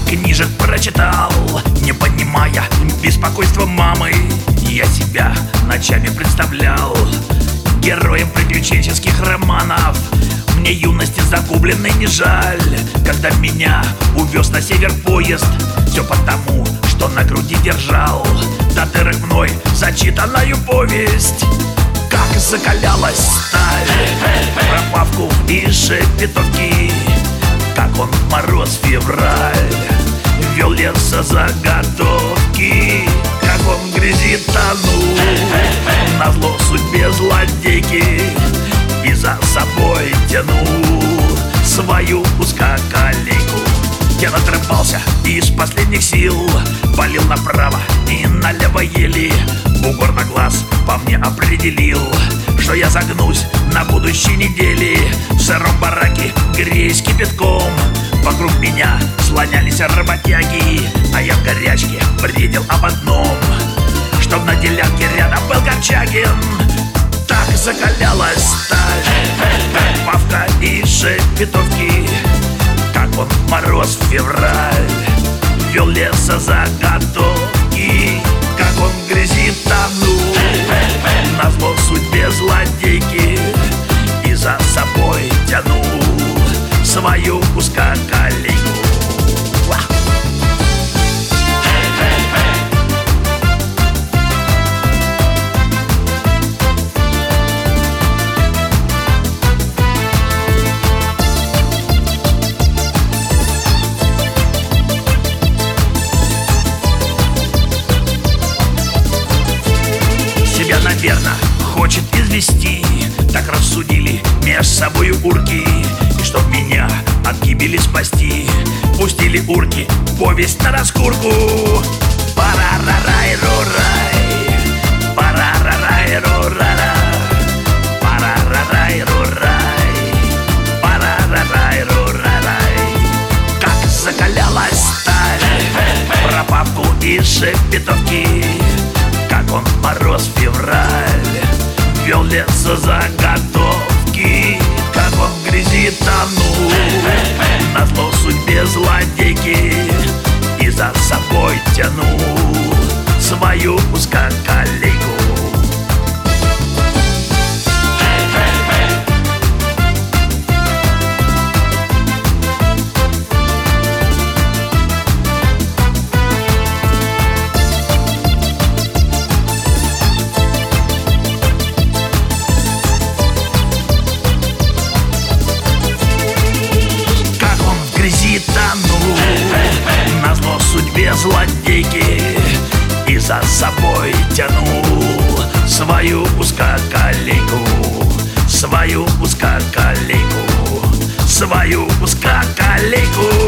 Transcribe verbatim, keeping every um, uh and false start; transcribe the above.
книжек прочитал, не понимая беспокойства мамы. Я себя ночами представлял героем приключенческих романов. Мне юности загубленной не жаль, когда меня увез на север поезд. Все потому, что на груди держал до дырок мной зачитанную повесть. Как закалялась сталь про Павку и Шепетовки, как он в мороз февраль вел лесозаготовки, как он в грязи тонул назло судьбе злодейки и за собой тянул свою узкоколейку. Я натрепался из последних сил, палил направо и налево ели. Бугор на глаз по мне определил, что я загнусь на будущей неделе. В сыром бараке греясь кипятком, вокруг меня слонялись работяги, а я в горячке бредил об одном, чтоб на делянке рядом был Корчагин. Так закалялась сталь, как Павка и Шепетовки, как он в мороз февраль вел лесозаготовки, как он в грязи тонул назло судьбе злодейки и за собой тянул свою узкоколейку. Наверно, хочет извести, так рассудили меж собою урки. И чтоб меня от гибели спасти, пустили урки повесть на раскурку. Пара-ра-рай-ру-рай, пара-ра-рай-ру-ра-ра, пара-ра-рай-ру-рай, пара-ра-рай-ру-ра-рай. Как закалялась сталь про Павку и Шепетовки, как он в мороз февраль вел лесозаготовки, как он в грязи тонул назло судьбе злодейки и за собой тянул свою узкоколейку. Назло судьбе злодейки и за собой тянул свою узкоколейку, свою узкоколейку, свою узкоколейку.